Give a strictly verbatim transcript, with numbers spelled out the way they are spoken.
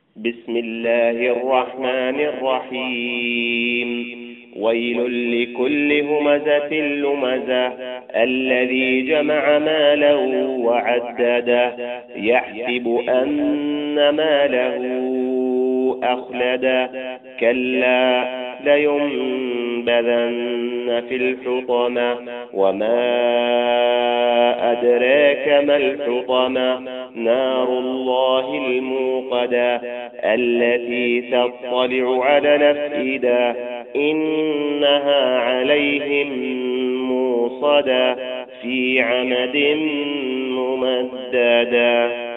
بسم الله الرحمن الرحيم. ويل لكل همزة لمزة الذي جمع مالا وعدده يحسب أن ماله أخلده كلا لينبذن في الحطمة وما أدراك ما الحطمة نار الله الموقدة التي تطلع على الأفئدة إنها عليهم موصدة في عمد ممددة.